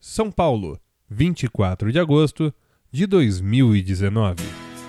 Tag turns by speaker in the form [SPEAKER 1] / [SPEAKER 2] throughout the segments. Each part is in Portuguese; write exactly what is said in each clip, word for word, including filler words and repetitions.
[SPEAKER 1] São Paulo, vinte e quatro de agosto de dois mil e dezenove.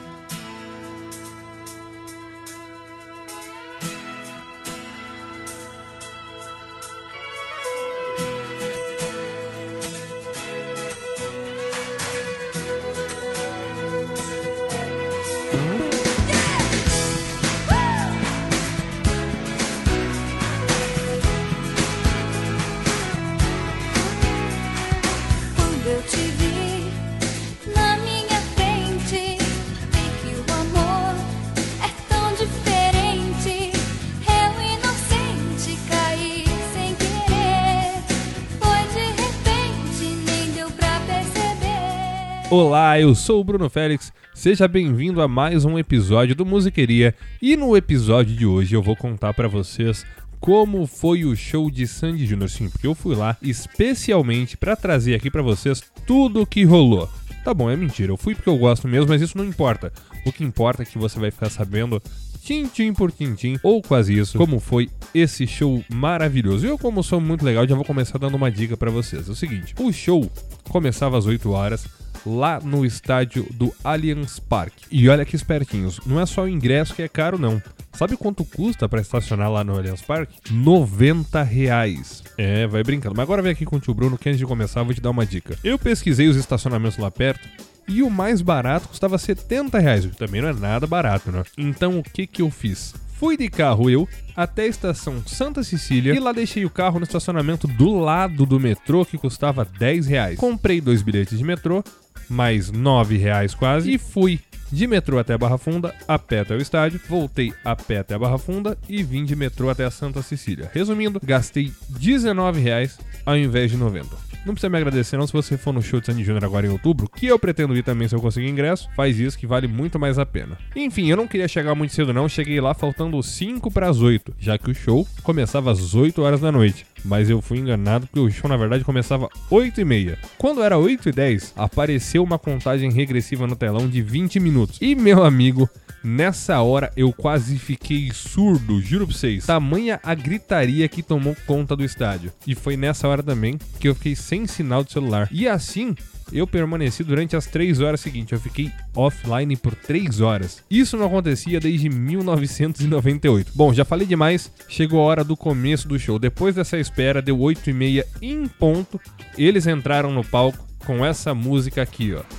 [SPEAKER 1] Olá, eu sou o Bruno Félix, seja bem-vindo a mais um episódio do Musiqueria e no episódio de hoje eu vou contar pra vocês como foi o show de Sandy Júnior, sim, porque eu fui lá especialmente pra trazer aqui pra vocês tudo o que rolou. Tá bom, é mentira, eu fui porque eu gosto mesmo, mas isso não importa. O que importa é que você vai ficar sabendo tintim por tintim, ou quase isso, como foi esse show maravilhoso. E eu, como sou muito legal, já vou começar dando uma dica pra vocês. É o seguinte, o show começava às oito horas, lá no estádio do Allianz Parque. E olha que espertinhos, não é só o ingresso que é caro não. Sabe quanto custa pra estacionar lá no Allianz Parque? noventa reais. É, vai brincando. Mas agora vem aqui com o tio Bruno que antes de começar eu vou te dar uma dica. Eu pesquisei os estacionamentos lá perto e o mais barato custava setenta reais, o que também não é nada barato, né? Então o que que eu fiz? Fui de carro eu até a estação Santa Cecília e lá deixei o carro no estacionamento do lado do metrô que custava dez reais. Comprei dois bilhetes de metrô, mais nove reais quase, e fui de metrô até a Barra Funda, a pé até o estádio, voltei a pé até a Barra Funda e vim de metrô até a Santa Cecília. Resumindo, gastei dezenove reais ao invés de noventa. Não precisa me agradecer não se você for no show de Sandy Júnior agora em outubro, que eu pretendo ir também se eu conseguir ingresso, faz isso que vale muito mais a pena. Enfim, eu não queria chegar muito cedo não, cheguei lá faltando cinco para as oito, já que o show começava às oito horas da noite. Mas eu fui enganado porque o show na verdade começava oito e meia. Quando era oito e dez, apareceu uma contagem regressiva no telão de vinte minutos. E meu amigo, nessa hora eu quase fiquei surdo, juro pra vocês. Tamanha a gritaria que tomou conta do estádio. E foi nessa hora também que eu fiquei sem sinal de celular. E assim eu permaneci durante as três horas seguintes. Eu fiquei offline por três horas. Isso não acontecia desde mil novecentos e noventa e oito. Bom, já falei demais. Chegou a hora do começo do show. Depois dessa espera, deu oito e meia em ponto. Eles entraram no palco com essa música aqui, ó.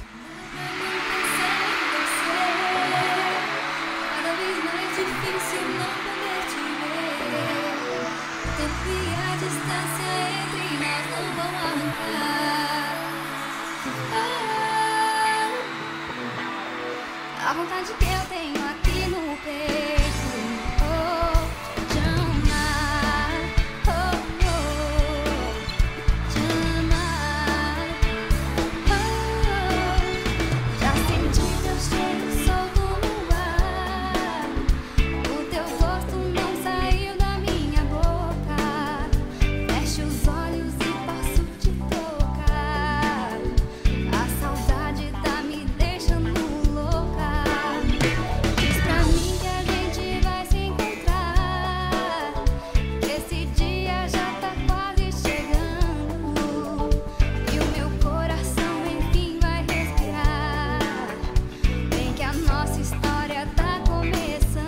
[SPEAKER 2] A vontade que eu tenho aqui no peito, oh, te amar, oh, oh, te amar, oh, já senti teu cheiro solto no ar, o teu gosto não saiu da minha boca, fecho os olhos e posso te tocar, a saudade tá me deixando louca. Diz pra mim que a gente vai se encontrar, que esse dia já tá quase chegando e o meu coração enfim vai respirar. Vem que a nossa história tá começando.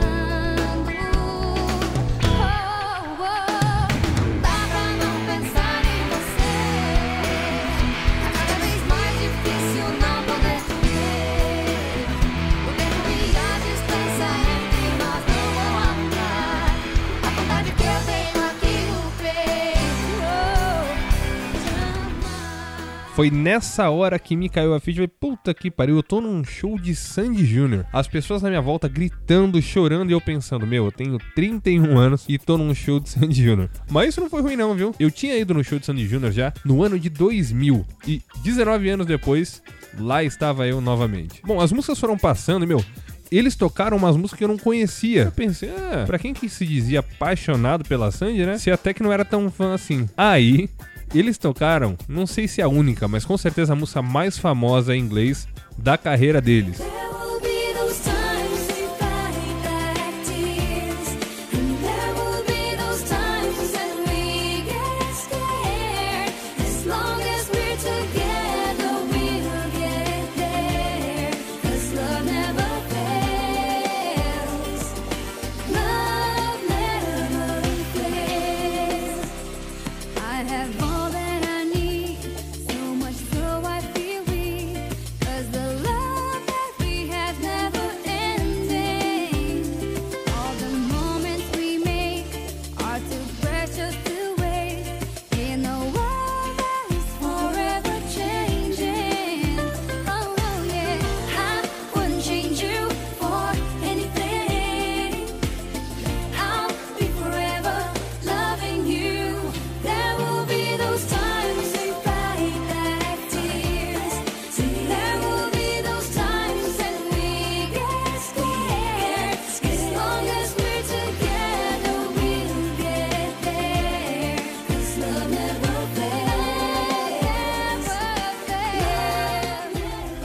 [SPEAKER 2] Oh, oh, dá pra não pensar em você. Tá cada vez mais difícil não poder te ver. O tempo e a distância entre nós não vão anular a vontade que eu tenho aqui no peito, oh, te amar.
[SPEAKER 1] Foi nessa hora que me caiu a ficha. Eu falei, puta que pariu, eu tô num show de Sandy Júnior. As pessoas na minha volta gritando, chorando e eu pensando, meu, eu tenho trinta e um anos e tô num show de Sandy Júnior. Mas isso não foi ruim não, viu? Eu tinha ido no show de Sandy Júnior já no ano de dois mil e dezenove anos depois, lá estava eu novamente. Bom, as músicas foram passando e, meu, eles tocaram umas músicas que eu não conhecia. Eu pensei, ah, pra quem que se dizia apaixonado pela Sandy, né? Se até que não era tão fã assim. Aí eles tocaram, não sei se é a única, mas com certeza a música mais famosa em inglês da carreira deles.
[SPEAKER 2] There will be those times we fight back tears, and there will be those times that we get scared. As long as we're together.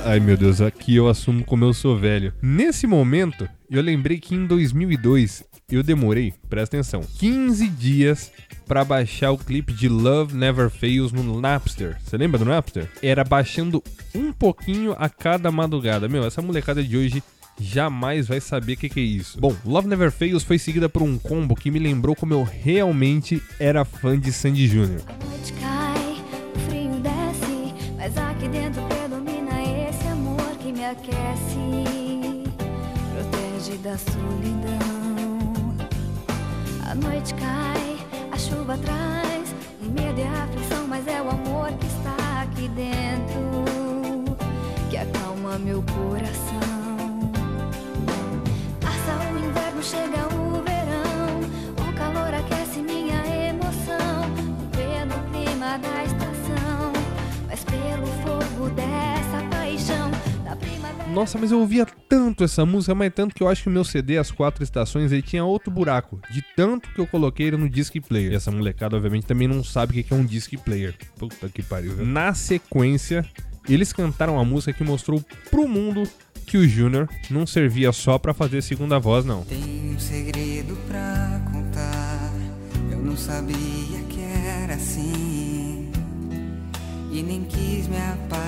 [SPEAKER 1] Ai meu Deus, aqui eu assumo como eu sou velho. Nesse momento, eu lembrei que em dois mil e dois eu demorei, presta atenção, quinze dias pra baixar o clipe de Love Never Fails no Napster. Você lembra do Napster? Era baixando um pouquinho a cada madrugada. Meu, essa molecada de hoje jamais vai saber o que, que é isso. Bom, Love Never Fails foi seguida por um combo que me lembrou como eu realmente era fã de Sandy Júnior.
[SPEAKER 2] A noite cai, o frio desce, mas aqui dentro predomina esse amor que me aquece, protege da solidão. A noite cai, a chuva traz o medo e a aflição, mas é o amor que está aqui dentro que acalma meu coração. Passa o inverno, chega o verão, o calor aquece minha emoção, pelo clima da estação, mas pelo fogo dessa paixão da primavera.
[SPEAKER 1] Nossa, mas eu ouvia tanto essa música, mas tanto que eu acho que o meu C D, As Quatro Estações, ele tinha outro buraco, de tanto que eu coloquei ele no disc player. E essa molecada, obviamente, também não sabe o que é um disc player. Puta que pariu, viu? Na sequência, eles cantaram a música que mostrou pro mundo que o Júnior não servia só pra fazer segunda voz, não.
[SPEAKER 3] Tem um segredo pra contar, eu não sabia que era assim, e nem quis me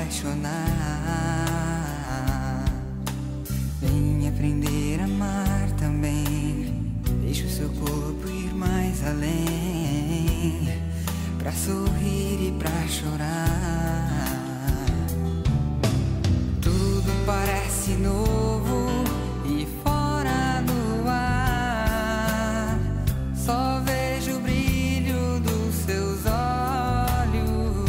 [SPEAKER 3] apaixonar. Vem aprender a amar também, deixa o seu corpo ir mais além, pra sorrir e pra chorar. Tudo parece novo e fora do ar, só vejo o brilho dos seus olhos,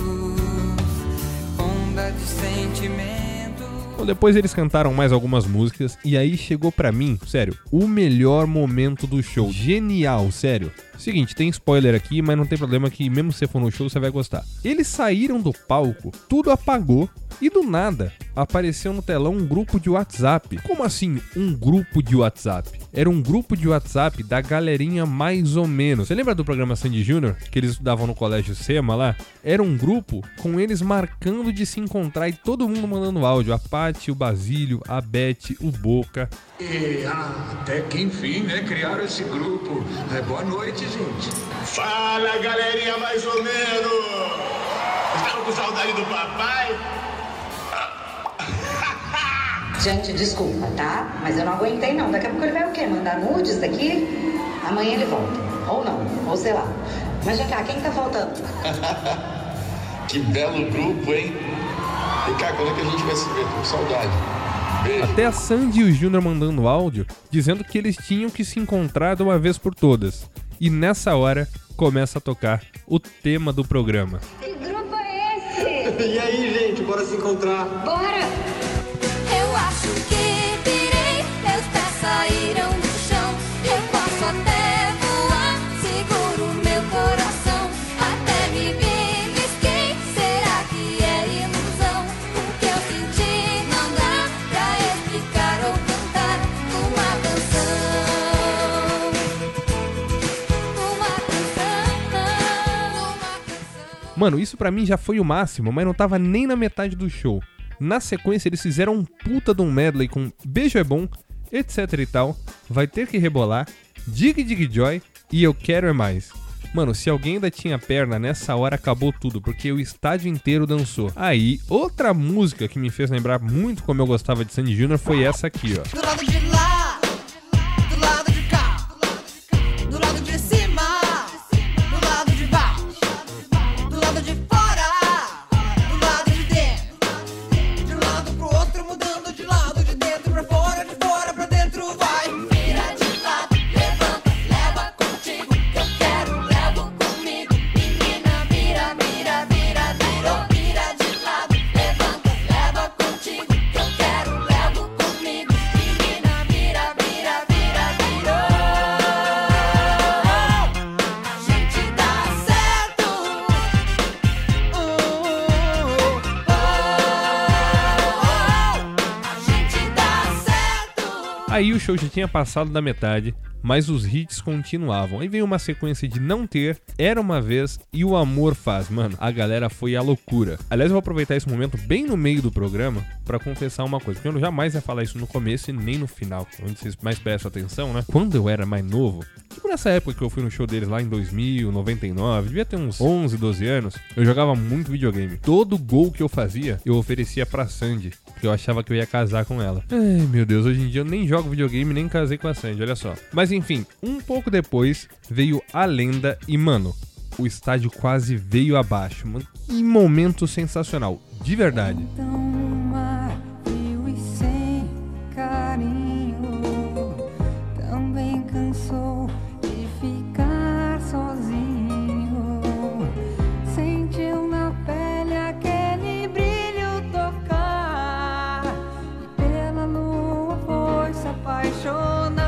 [SPEAKER 3] onda de sentimento.
[SPEAKER 1] Bom, depois eles cantaram mais algumas músicas e aí chegou pra mim, sério, o melhor momento do show. Genial, sério. Seguinte, tem spoiler aqui, mas não tem problema que mesmo se você for no show você vai gostar. Eles saíram do palco, tudo apagou e do nada apareceu no telão um grupo de WhatsApp. Como assim um grupo de WhatsApp? Era um grupo de WhatsApp da galerinha mais ou menos. Você lembra do programa Sandy Júnior, que eles estudavam no colégio Sema lá? Era um grupo com eles marcando de se encontrar e todo mundo mandando áudio. A Paty, o Basílio, a Beth, o Boca.
[SPEAKER 4] E ah, até que enfim, né, criaram esse grupo. É, boa noite, gente.
[SPEAKER 5] Fala, galerinha, mais ou menos! Estavam com saudade do papai?
[SPEAKER 6] Gente, desculpa, tá? Mas eu não aguentei não. Daqui a pouco ele vai o quê? Mandar nudes daqui? Amanhã ele volta. Ou não, ou sei lá. Mas já cá, quem tá faltando?
[SPEAKER 5] Que belo grupo, hein? E cá, quando é que a gente vai se ver? Tô com saudade. Beijo.
[SPEAKER 1] Até a Sandy e o Júnior mandando áudio, dizendo que eles tinham que se encontrar de uma vez por todas. E nessa hora, começa a tocar o tema do programa.
[SPEAKER 2] Que grupo é esse?
[SPEAKER 5] E aí, gente, bora se encontrar.
[SPEAKER 2] Bora! Eu acho que virei, meus pés saíram do chão. Eu posso até voar, seguro meu coração. Até me belisquei, será que é ilusão? O que eu senti não dá pra explicar ou cantar uma canção. Uma canção, uma canção.
[SPEAKER 1] Mano, isso pra mim já foi o máximo, mas não tava nem na metade do show. Na sequência, eles fizeram um puta de um medley com Beijo é Bom, etc e tal, Vai Ter Que Rebolar, Dig Dig Joy e Eu Quero É Mais. Mano, se alguém ainda tinha perna, nessa hora acabou tudo, porque o estádio inteiro dançou. Aí, outra música que me fez lembrar muito como eu gostava de Sandy Júnior foi essa aqui, ó.
[SPEAKER 7] Do lado de lá, do lado de cá, do lado de cima, do lado de baixo, do lado de fora, do lado de dentro, de um lado pro outro, mudando de lado, de dentro pra fora, de fora pra dentro, vai. Vira de lado, levanta, leva contigo, que eu quero, levo comigo. Menina, vira, vira, vira, virou, vira de lado, levanta, leva contigo, que eu quero, levo comigo. Menina, vira.
[SPEAKER 1] Aí o show já tinha passado da metade, mas os hits continuavam. Aí veio uma sequência de Não Ter, Era Uma Vez e O Amor Faz. Mano, a galera foi à loucura. Aliás, eu vou aproveitar esse momento bem no meio do programa pra confessar uma coisa, porque eu jamais ia falar isso no começo e nem no final, onde vocês mais prestam atenção, né? Quando eu era mais novo, tipo nessa época que eu fui no show deles lá em dois mil, noventa e nove, devia ter uns onze, doze anos, eu jogava muito videogame. Todo gol que eu fazia, eu oferecia pra Sandy, porque eu achava que eu ia casar com ela. Ai, meu Deus, hoje em dia eu nem jogo videogame, nem casei com a Sandy, olha só. Mas enfim, um pouco depois veio A Lenda e, mano, o estádio quase veio abaixo. Mano, que momento sensacional, de verdade.
[SPEAKER 3] Então o mar frio e sem carinho também cansou de ficar sozinho. Sentiu na pele aquele brilho tocar e pela lua foi se apaixonar.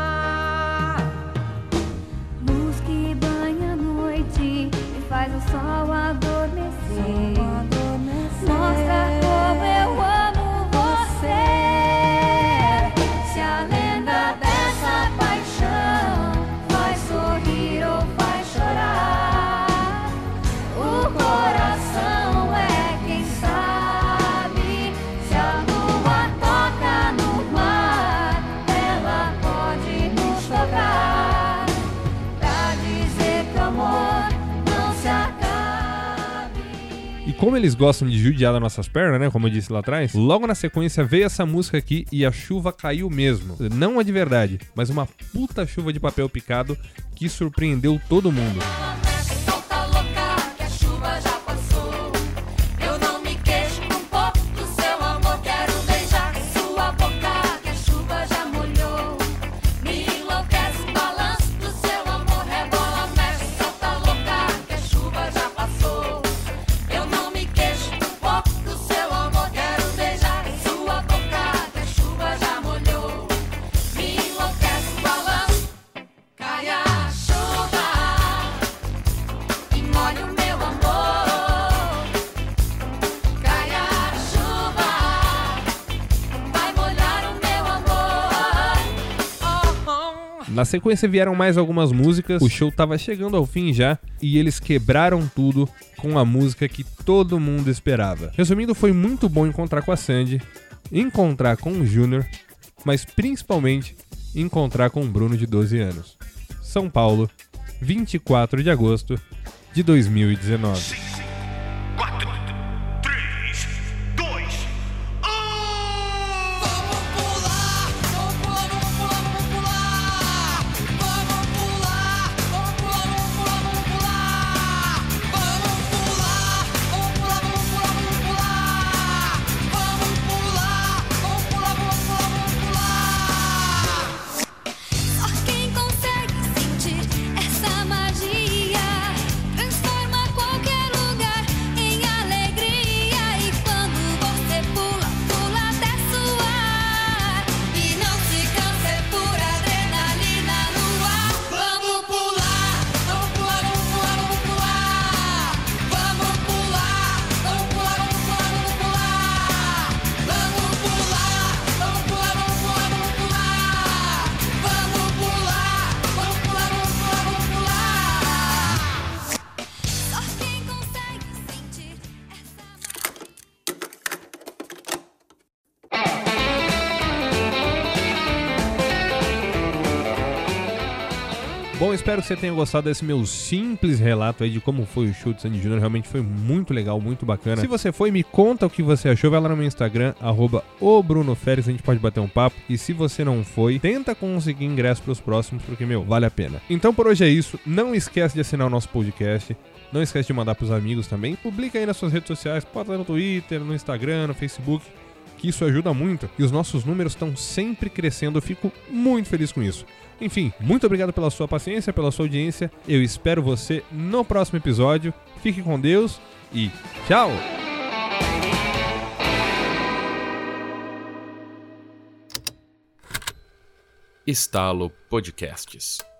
[SPEAKER 2] Luz que banha a noite e faz o sol adormecer. Mostra como eu amo você. Se a lenda dessa paixão faz sorrir ou faz chorar, o coração é quem sabe. Se a lua toca no mar, ela pode nos tocar pra dizer que o amor não se acabe.
[SPEAKER 1] E como eles gostam de judiar das nossas pernas, né, como eu disse lá atrás, logo na sequência veio essa música aqui e a chuva caiu mesmo. Não a de verdade, mas uma puta chuva de papel picado que surpreendeu todo mundo.
[SPEAKER 7] Solta louca que a chuva já passou. Eu não me queixo um pouco do seu amor. Quero beijar sua boca que a chuva já molhou. Me enlouquece o balanço do seu amor. Rebola, mexe, solta louca que a chuva já passou. Eu não me queixo um pouco do seu amor. Quero beijar sua boca que a chuva já molhou. Me enlouquece o balanço. Cai a chuva e molha o meu amor. Cai a chuva, vai molhar o meu amor. Oh, oh.
[SPEAKER 1] Na sequência vieram mais algumas músicas, o show tava chegando ao fim já e eles quebraram tudo com a música que todo mundo esperava. Resumindo, foi muito bom encontrar com a Sandy, encontrar com o Júnior, mas principalmente encontrar com o Bruno de doze anos. São Paulo, vinte e quatro de agosto de dois mil e dezenove.
[SPEAKER 8] quatro, três, dois, um!
[SPEAKER 7] Vamos pular, vamos pular, vamos pular, vamos pular. Vamos pular, vamos pular, vamos pular, vamos pular. Vamos pular, vamos pular, vamos pular. Vamos pular, vamos pular, vamos pular, vamos pular.
[SPEAKER 2] Só quem consegue sentir essa magia transforma qualquer lugar em alegria. E quando você pula, pula até suar e não se cansa, é pura adrenalina no ar.
[SPEAKER 7] Vamos pular, vamos pular, vamos pular, vamos pular. Vamos pular, vamos pular, vamos pular, vamos pular. Vamos pular, vamos pular, vamos pular, vamos pular. Vamos pular, vamos pular, vamos pular, vamos pular.
[SPEAKER 2] Só quem consegue sentir essa
[SPEAKER 1] Bom, espero que você tenha gostado desse meu simples relato aí de como foi o show de Sandy Júnior. Realmente foi muito legal, muito bacana. Se você foi, me conta o que você achou. Vai lá no meu Instagram, arroba o Bruno Félix, a gente pode bater um papo. E se você não foi, tenta conseguir ingresso pros próximos, porque, meu, vale a pena. Então por hoje é isso. Não esquece de assinar o nosso podcast. Não esquece de mandar pros amigos também. Publica aí nas suas redes sociais, pode lá no Twitter, no Instagram, no Facebook, que isso ajuda muito. E os nossos números estão sempre crescendo. Eu fico muito feliz com isso. Enfim, muito obrigado pela sua paciência, pela sua audiência. Eu espero você no próximo episódio. Fique com Deus e tchau!
[SPEAKER 9] Estalo Podcasts.